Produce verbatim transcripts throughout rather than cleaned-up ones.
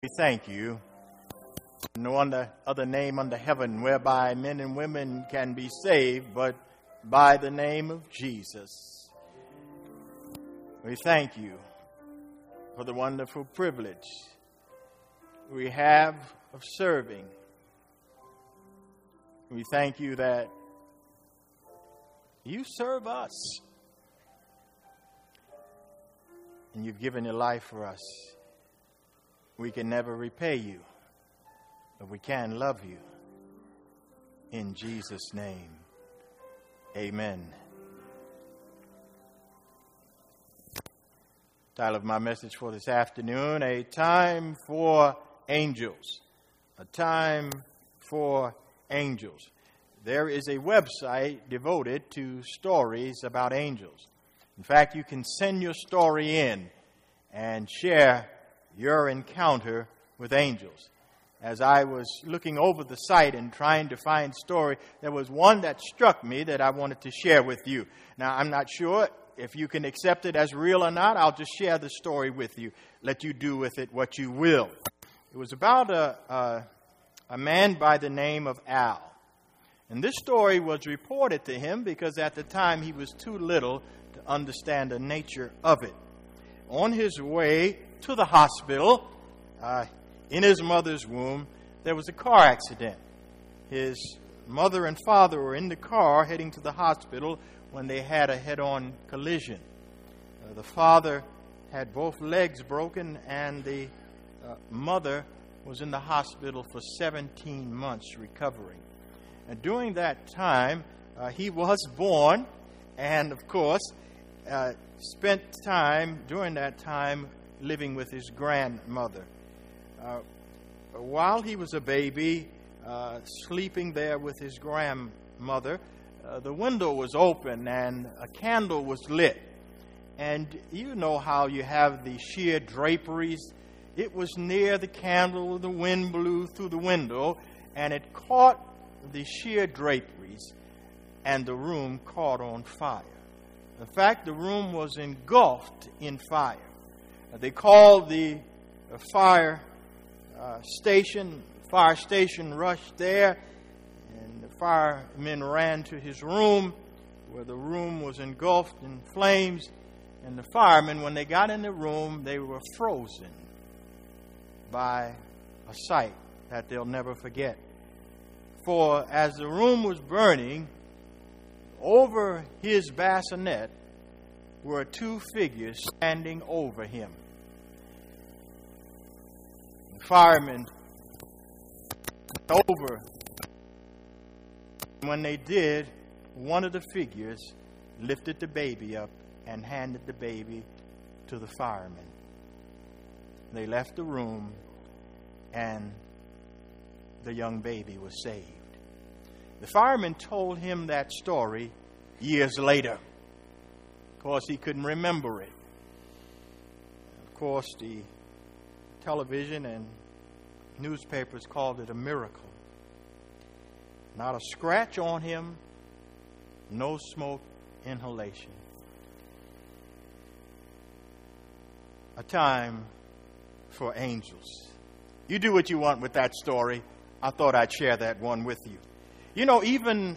We thank you. No under, other name under heaven whereby men and women can be saved, but by the name of Jesus. We thank you for the wonderful privilege we have of serving. We thank you that you serve us, and you've given your life for us. We can never repay you, but we can love you. In Jesus' name, amen. Title of my message for this afternoon, A Time for Angels. A Time for Angels. There is a website devoted to stories about angels. In fact, you can send your story in and share your encounter with angels. As I was looking over the site and trying to find story, there was one that struck me that I wanted to share with you. Now, I'm not sure if you can accept it as real or not. I'll just share the story with you. Let you do with it what you will. It was about a, a, a man by the name of Al. And this story was reported to him because at the time he was too little to understand the nature of it. On his way to the hospital, uh, in his mother's womb, there was a car accident. His mother and father were in the car heading to the hospital when they had a head-on collision. Uh, the father had both legs broken, and the uh, mother was in the hospital for seventeen months recovering. And during that time, uh, he was born, and of course, uh, spent time during that time living with his grandmother. Uh, while he was a baby, uh, sleeping there with his grandmother, uh, the window was open and a candle was lit. And you know how you have the sheer draperies. It was near the candle, the wind blew through the window, and it caught the sheer draperies, and the room caught on fire. In fact, the room was engulfed in fire. They called the fire uh, station. Fire station rushed there, and the firemen ran to his room, where the room was engulfed in flames. And the firemen, when they got in the room, they were frozen by a sight that they'll never forget. For as the room was burning, over his bassinet were two figures standing over him. The firemen over. When they did, one of the figures lifted the baby up and handed the baby to the firemen. They left the room, and the young baby was saved. The fireman told him that story years later. Of course, he couldn't remember it. Of course, the television and newspapers called it a miracle. Not a scratch on him, no smoke inhalation. A time for angels. You do what you want with that story. I thought I'd share that one with you. You know, even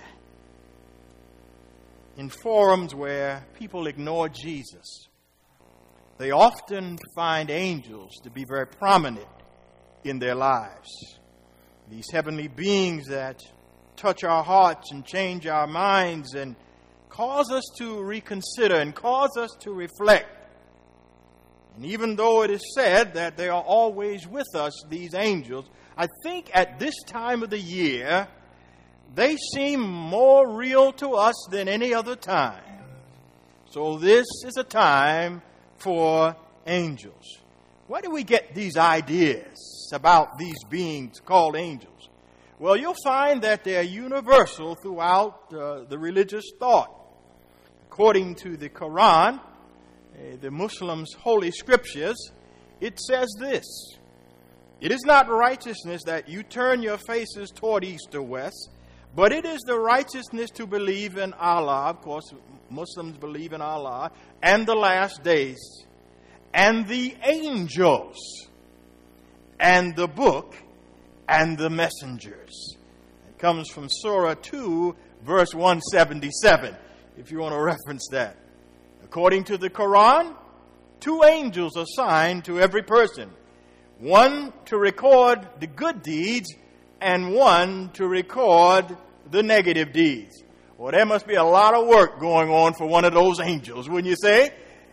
in forums where people ignore Jesus, they often find angels to be very prominent in their lives. These heavenly beings that touch our hearts and change our minds and cause us to reconsider and cause us to reflect. And even though it is said that they are always with us, these angels, I think at this time of the year, they seem more real to us than any other time. So this is a time for angels. Where do we get these ideas about these beings called angels? Well, you'll find that they're universal throughout uh, the religious thought. According to the Quran, uh, the Muslims' holy scriptures, it says this: "It is not righteousness that you turn your faces toward east or west, but it is the righteousness to believe in Allah." Of course, Muslims believe in Allah and the last days, and the angels, and the book and the messengers. It comes from Surah two, verse one seventy-seven, if you want to reference that. According to the Quran, two angels are assigned to every person. One to record the good deeds and one to record the negative deeds. Well, there must be a lot of work going on for one of those angels, wouldn't you say?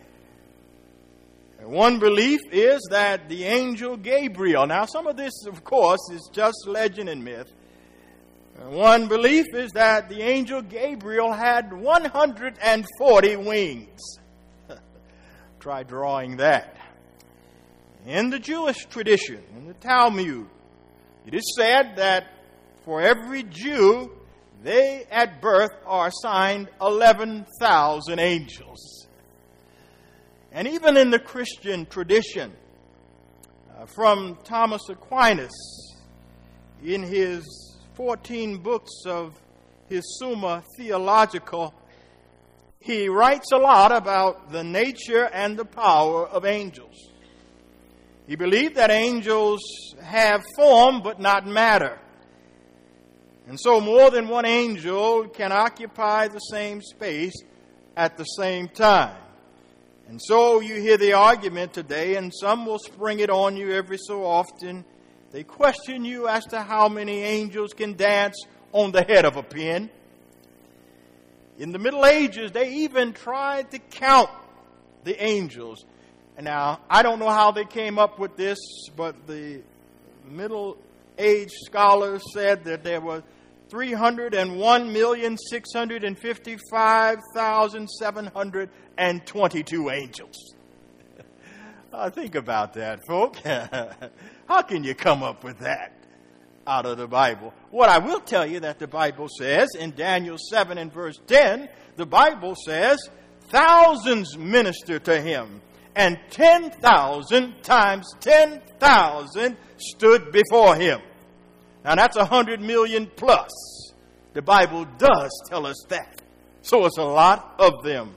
One belief is that the angel Gabriel, now some of this, of course, is just legend and myth. One belief is that the angel Gabriel had one hundred forty wings. Try drawing that. In the Jewish tradition, in the Talmud, it is said that for every Jew, they at birth are assigned eleven thousand angels. And even in the Christian tradition, uh, from Thomas Aquinas, in his fourteen books of his Summa Theologica, he writes a lot about the nature and the power of angels. He believed that angels have form but not matter. And so more than one angel can occupy the same space at the same time. And so you hear the argument today, and some will spring it on you every so often. They question you as to how many angels can dance on the head of a pin. In the Middle Ages, they even tried to count the angels. And now, I don't know how they came up with this, but the Middle Age scholars said that there were three hundred one million, six hundred fifty-five thousand, seven hundred twenty-two angels. uh, think about that, folks. How can you come up with that out of the Bible? What I will tell you that the Bible says in Daniel seven and verse ten, the Bible says, thousands minister to him, and ten thousand times ten thousand stood before him. Now that's a hundred million plus. The Bible does tell us that. So it's a lot of them.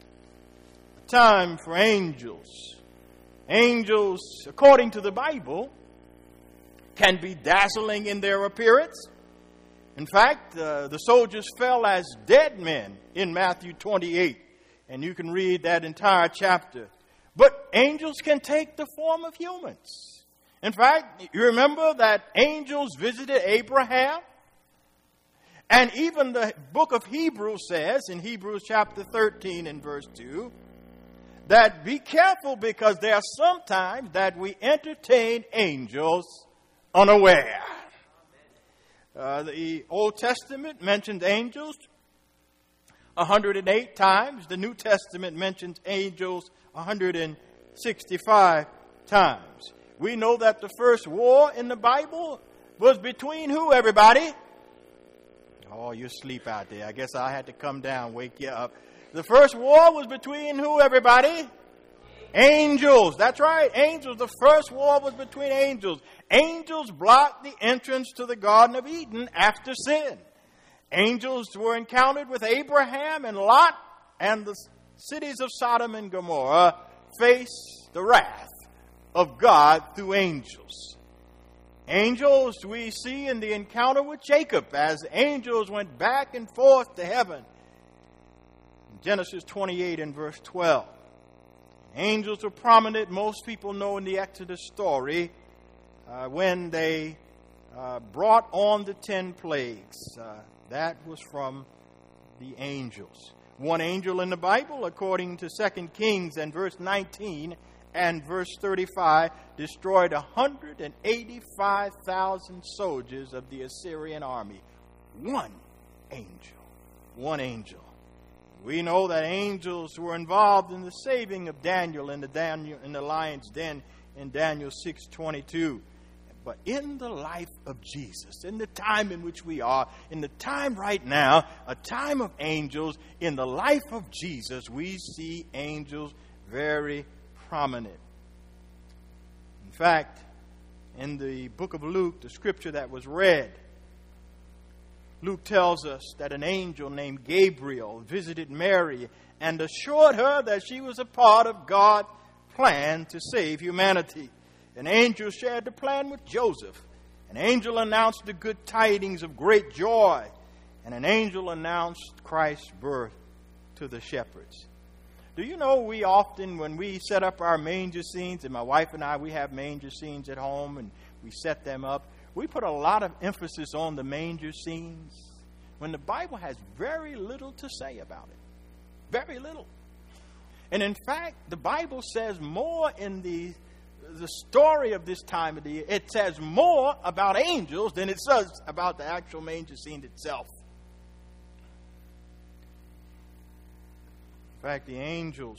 A time for angels. Angels, according to the Bible, can be dazzling in their appearance. In fact, uh, the soldiers fell as dead men in Matthew twenty-eight. And you can read that entire chapter. But angels can take the form of humans. In fact, you remember that angels visited Abraham? And even the book of Hebrews says, in Hebrews chapter thirteen and verse two, that be careful because there are sometimes that we entertain angels unaware. Uh, the Old Testament mentions angels one hundred eight times. The New Testament mentions angels one hundred sixty-five times. We know that the first war in the Bible was between who, everybody? Oh, you're asleep out there. I guess I had to come down, wake you up. The first war was between who, everybody? Angels. That's right, angels. The first war was between angels. Angels blocked the entrance to the Garden of Eden after sin. Angels were encountered with Abraham and Lot, and the cities of Sodom and Gomorrah faced the wrath of God through angels. Angels we see in the encounter with Jacob as angels went back and forth to heaven. In Genesis twenty-eight and verse twelve. Angels were prominent, most people know, in the Exodus story uh, when they uh, brought on the ten plagues. Uh, that was from the angels. One angel in the Bible, according to Second Kings and verse nineteen and verse thirty-five, destroyed one hundred eighty-five thousand soldiers of the Assyrian army. One angel. One angel. We know that angels were involved in the saving of Daniel in the Daniel in the lion's den in Daniel six twenty-two. But in the life of Jesus, in the time in which we are, in the time right now, a time of angels, in the life of Jesus, we see angels very prominent. In fact, in the book of Luke, the scripture that was read, Luke tells us that an angel named Gabriel visited Mary and assured her that she was a part of God's plan to save humanity. An angel shared the plan with Joseph. An angel announced the good tidings of great joy. And an angel announced Christ's birth to the shepherds. Do you know we often, when we set up our manger scenes, and my wife and I, we have manger scenes at home, and we set them up, we put a lot of emphasis on the manger scenes when the Bible has very little to say about it. Very little. And in fact, the Bible says more in the, the story of this time of the year. It says more about angels than it says about the actual manger scene itself. In fact, the angels,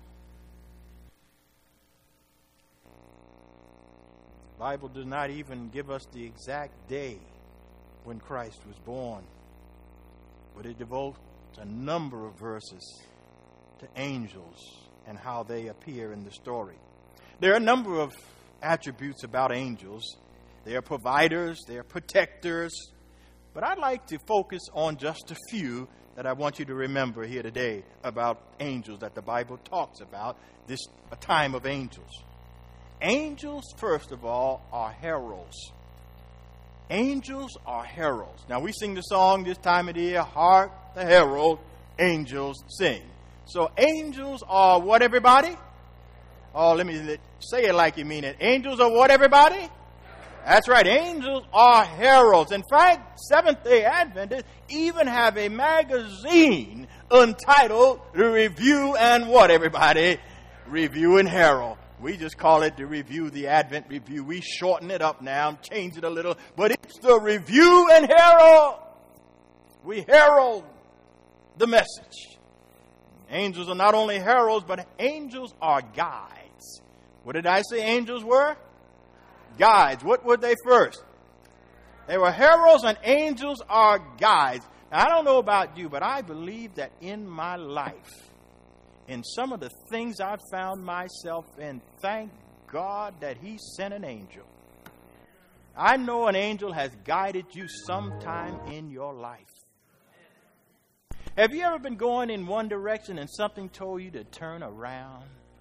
the Bible does not even give us the exact day when Christ was born, but it devotes a number of verses to angels and how they appear in the story. There are a number of attributes about angels. They are providers, they are protectors, but I'd like to focus on just a few that I want you to remember here today about angels that the Bible talks about, this a time of angels. Angels, first of all, are heralds. Angels are heralds. Now, we sing the song this time of the year, Hark the Herald, Angels Sing. So angels are what, everybody? Oh, let me let, say it like you mean it. Angels are what, everybody? That's right. Angels are heralds. In fact, Seventh-day Adventists even have a magazine entitled The Review and what, everybody? Review and Herald. We just call it the Review, the Advent Review. We shorten it up now, change it a little, but it's the Review and Herald. We herald the message. Angels are not only heralds, but angels are guides. What did I say angels were? Guides. What were they first? They were heralds, and angels are guides. Now, I don't know about you, but I believe that in my life, in some of the things I've found myself in, thank God that He sent an angel. I know an angel has guided you sometime in your life. Have you ever been going in one direction and something told you to turn around?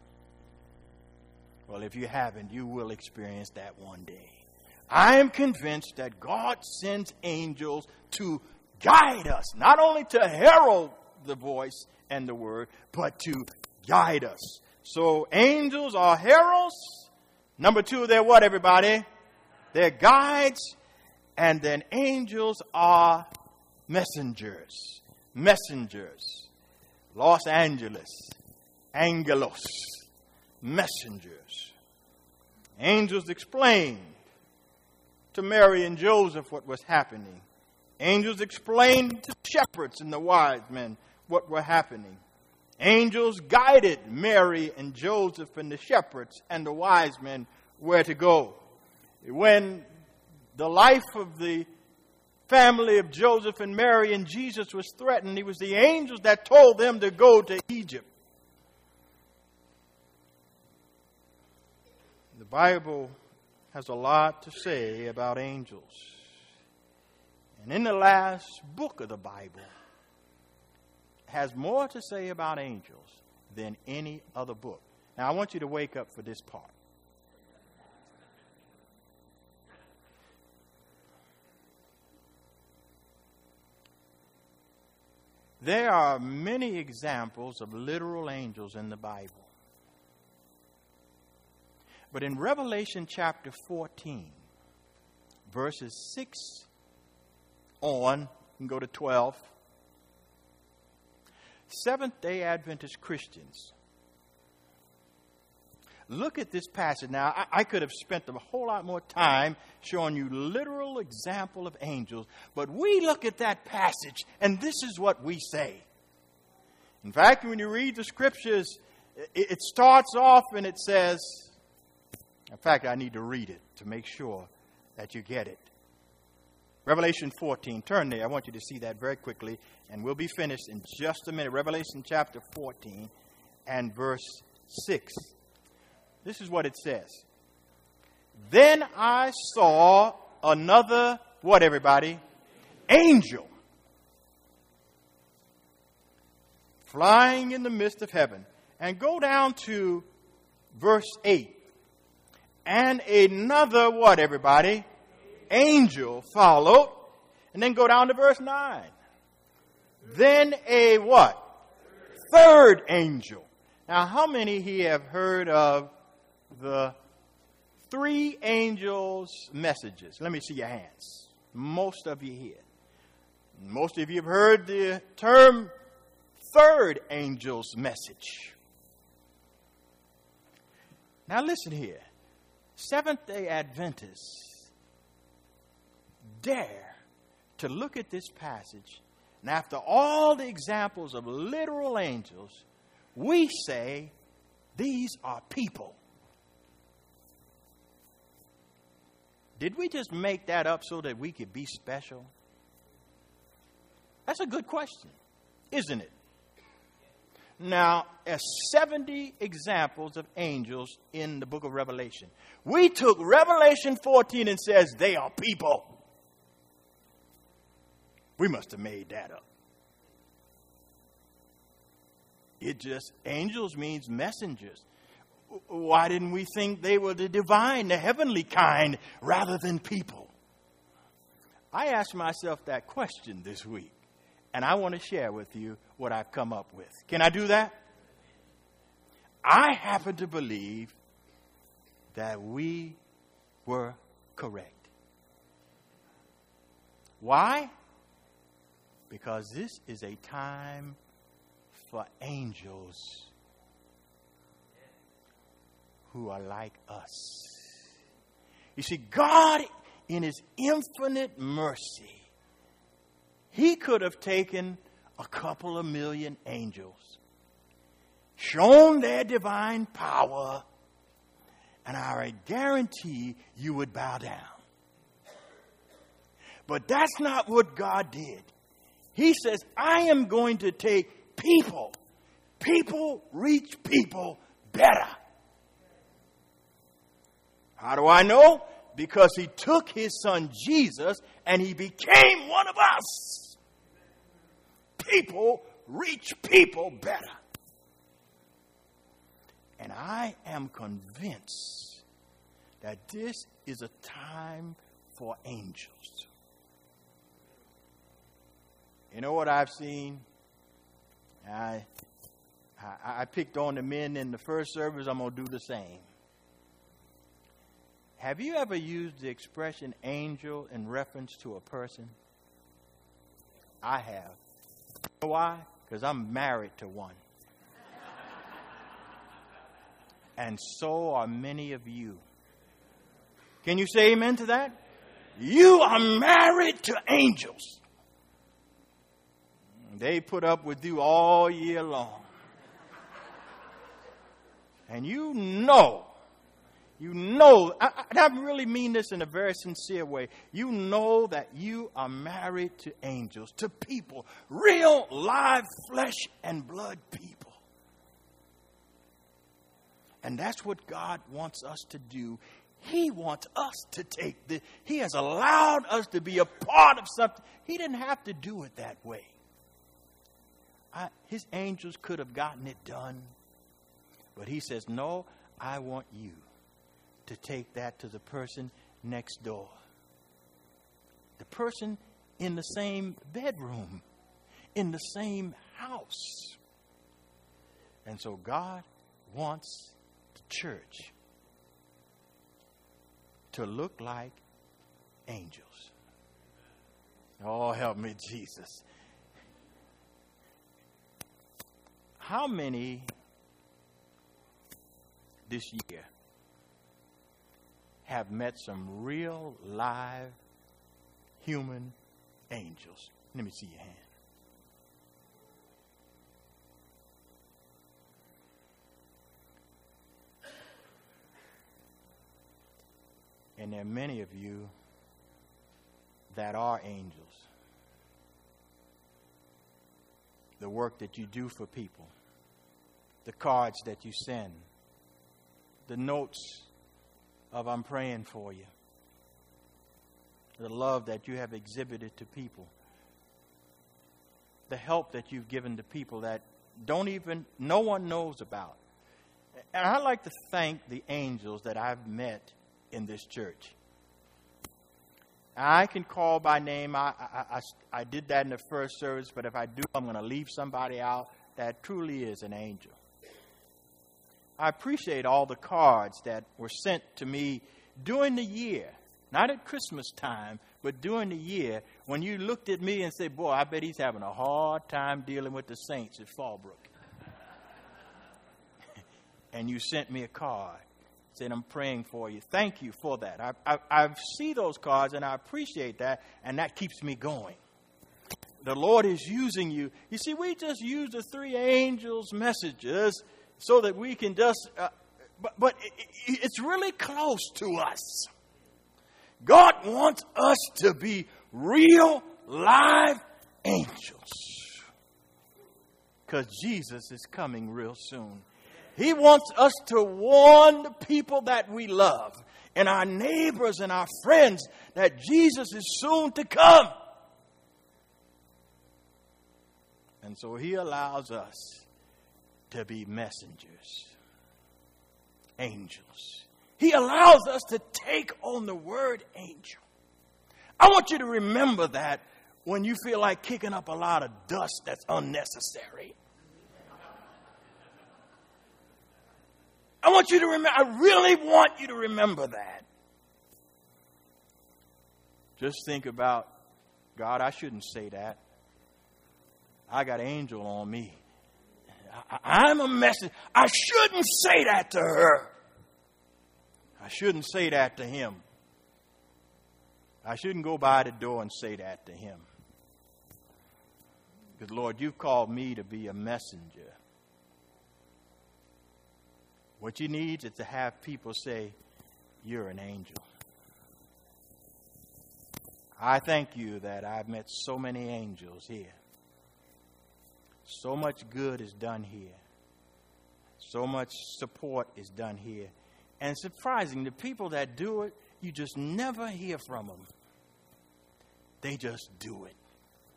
Well, if you haven't, you will experience that one day. I am convinced that God sends angels to guide us, not only to herald the voice and the word, but to guide us. So angels are heralds. Number two, they're what, everybody? They're guides. And then angels are messengers. Messengers. Los Angeles. Angelos. Messengers. Angels explained to Mary and Joseph what was happening. Angels explained to the shepherds and the wise men what were happening. Angels guided Mary and Joseph and the shepherds and the wise men where to go. When the life of the family of Joseph and Mary and Jesus was threatened, it was the angels that told them to go to Egypt. The Bible has a lot to say about angels. And in the last book of the Bible, has more to say about angels than any other book. Now, I want you to wake up for this part. There are many examples of literal angels in the Bible. But in Revelation chapter fourteen, verses six on, you can go to twelve, Seventh-day Adventist Christians, look at this passage. Now, I, I could have spent a whole lot more time showing you literal example of angels, but we look at that passage, and this is what we say. In fact, when you read the scriptures, it, it starts off and it says, in fact, I need to read it to make sure that you get it. Revelation fourteen. Turn there. I want you to see that very quickly, and we'll be finished in just a minute. Revelation chapter fourteen and verse six. This is what it says. Then I saw another, what, everybody? Angel flying in the midst of heaven. And go down to verse eight. And another, what, everybody? Angel followed. And then go down to verse nine. Then a what? Third angel. Now, how many here have heard of the three angels' messages? Let me see your hands. Most of you here. Most of you have heard the term third angel's message. Now listen here. Seventh-day Adventists dare to look at this passage, and after all the examples of literal angels, we say these are people. Did we just make that up so that we could be special? That's a good question, isn't it? Now, there's seventy examples of angels in the book of Revelation. We took Revelation fourteen and says they are people. We must have made that up. It just, angels means messengers. Why didn't we think they were the divine, the heavenly kind, rather than people? I asked myself that question this week, and I want to share with you what I've come up with. Can I do that? I happen to believe that we were correct. Why? Because this is a time for angels who are like us. You see, God, in His infinite mercy, He could have taken a couple of million angels, shown their divine power, and I guarantee you would bow down. But that's not what God did. He says, I am going to take people. People reach people better. How do I know? Because He took His Son Jesus and He became one of us. People reach people better. And I am convinced that this is a time for angels. You know what I've seen? I, I, I picked on the men in the first service. I'm going to do the same. Have you ever used the expression angel in reference to a person? I have. You know why? Because I'm married to one. And so are many of you. Can you say amen to that? You are married to angels. They put up with you all year long. And you know, you know, I, I really mean this in a very sincere way. You know that you are married to angels, to people, real live flesh and blood people. And that's what God wants us to do. He wants us to take the, He has allowed us to be a part of something. He didn't have to do it that way. I, his angels could have gotten it done. But He says, no, I want you to take that to the person next door. The person in the same bedroom, in the same house. And so God wants the church to look like angels. Oh, help me, Jesus. How many this year have met some real live human angels? Let me see your hand. And there are many of you that are angels. The work that you do for people, the cards that you send, the notes of I'm praying for you, the love that you have exhibited to people, the help that you've given to people that don't even, no one knows about. And I'd like to thank the angels that I've met in this church. I can call by name. I, I, I, I did that in the first service, but if I do, I'm going to leave somebody out. That truly is an angel. I appreciate all the cards that were sent to me during the year, not at Christmas time, but during the year, when you looked at me and said, boy, I bet he's having a hard time dealing with the saints at Fallbrook. And you sent me a card. Said, I'm praying for you. Thank you for that. I, I, I see those cards, and I appreciate that, and that keeps me going. The Lord is using you. You see, we just use the three angels' messages so that we can just, uh, but, but it, it, it's really close to us. God wants us to be real, live angels. Because Jesus is coming real soon. He wants us to warn the people that we love and our neighbors and our friends that Jesus is soon to come. And so he allows us to be messengers, angels. He allows us to take on the word angel. I want you to remember that when you feel like kicking up a lot of dust that's unnecessary. I want you to remember, I really want you to remember that. Just think about, God, I shouldn't say that. I got an angel on me. I, I'm a messenger. I shouldn't say that to her. I shouldn't say that to him. I shouldn't go by the door and say that to him. Because, Lord, you've called me to be a messenger. What you need is to have people say, you're an angel. I thank you that I've met so many angels here. So much good is done here. So much support is done here. And it's surprising, the people that do it, you just never hear from them. They just do it.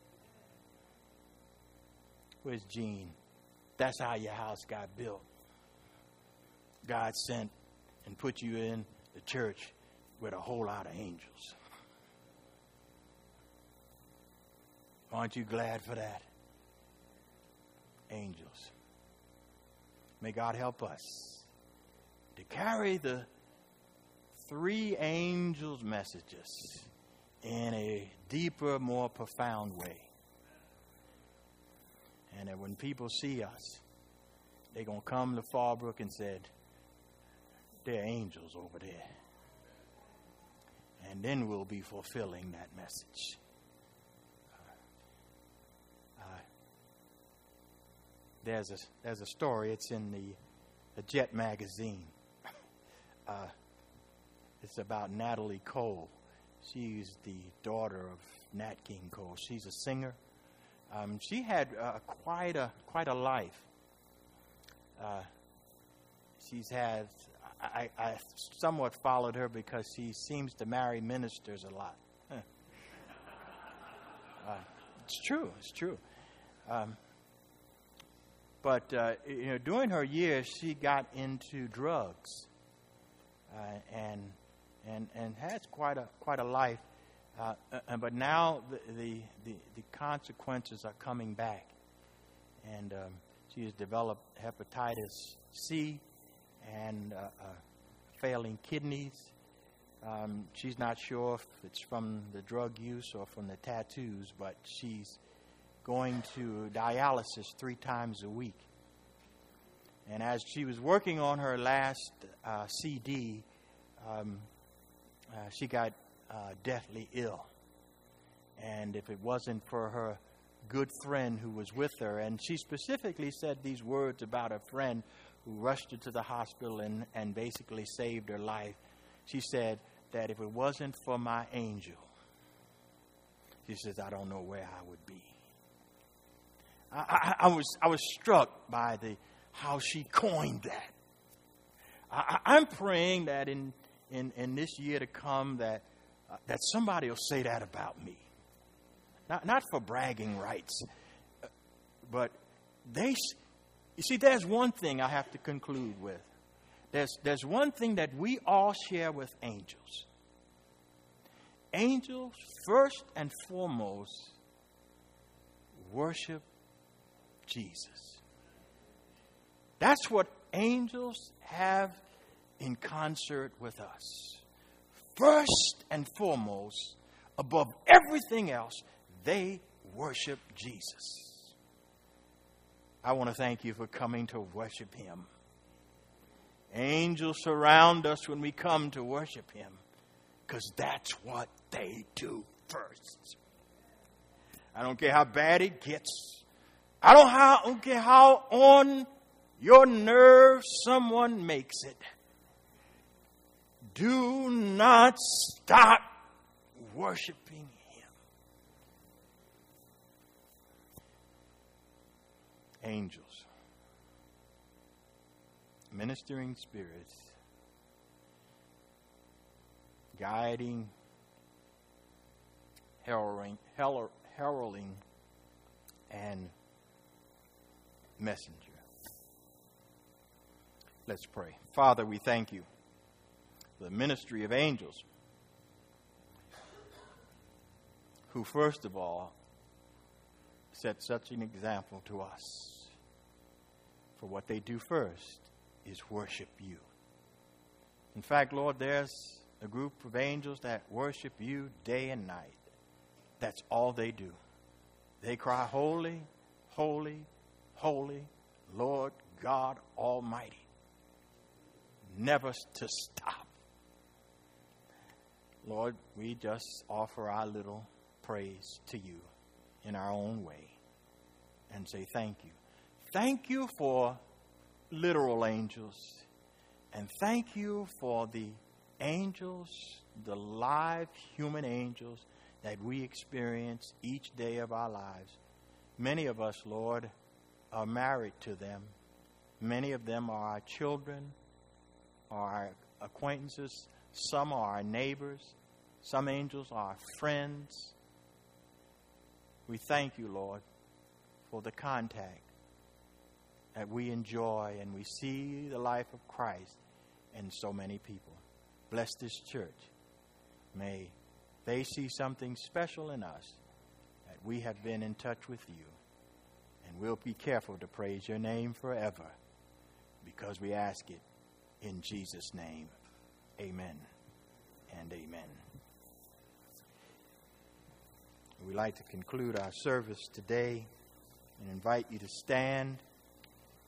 Where's Gene? That's how your house got built. God sent and put you in the church with a whole lot of angels. Aren't you glad for that? Angels. May God help us to carry the three angels' messages in a deeper, more profound way. And that when people see us, they're going to come to Fallbrook and say, there are angels over there. And then we'll be fulfilling that message. Uh, uh, there's a there's a story. It's in the, the Jet magazine. Uh, it's about Natalie Cole. She's the daughter of Nat King Cole. She's a singer. Um, she had uh, quite a quite a life. Uh, she's had. I, I somewhat followed her because she seems to marry ministers a lot. Huh. Uh, it's true. It's true. Um, but uh, you know, during her years, she got into drugs, uh, and and and has quite a quite a life. Uh, uh, but now the, the the the consequences are coming back, and um, she has developed hepatitis C. And uh, uh, failing kidneys. Um, she's not sure if it's from the drug use or from the tattoos, but she's going to dialysis three times a week. And as she was working on her last uh, C D, um, uh, she got uh, deathly ill. And if it wasn't for her good friend who was with her, and she specifically said these words about her friend who rushed her to the hospital and, and basically saved her life. She said that if it wasn't for my angel, she says, I don't know where I would be. I, I, I was I was struck by the how she coined that. I, I'm praying that in, in, in this year to come that uh, that somebody will say that about me. Not not for bragging rights, but they. You see, there's one thing I have to conclude with. there's, there's one thing that we all share with angels. Angels, first and foremost, worship Jesus. That's what angels have in concert with us. First and foremost, above everything else, they worship Jesus. I want to thank you for coming to worship him. Angels surround us when we come to worship him, because that's what they do first. I don't care how bad it gets. I don't, how, don't care how on your nerves someone makes it. Do not stop worshiping him. Angels, ministering spirits, guiding, heralding, heralding, and messenger. Let's pray. Father, we thank you for the ministry of angels, who first of all set such an example to us. For what they do first is worship you. In fact, Lord, there's a group of angels that worship you day and night. That's all they do. They cry, holy, holy, holy, Lord God Almighty. Never to stop. Lord, we just offer our little praise to you in our own way and say thank you. Thank you for literal angels, and thank you for the angels, the live human angels that we experience each day of our lives. Many of us, Lord, are married to them. Many of them are our children, are our acquaintances. Some are our neighbors. Some angels are our friends. We thank you, Lord, for the contact that we enjoy, and we see the life of Christ in so many people. Bless this church. May they see something special in us, that we have been in touch with you. And we'll be careful to praise your name forever, because we ask it in Jesus' name. Amen and amen. We'd like to conclude our service today and invite you to stand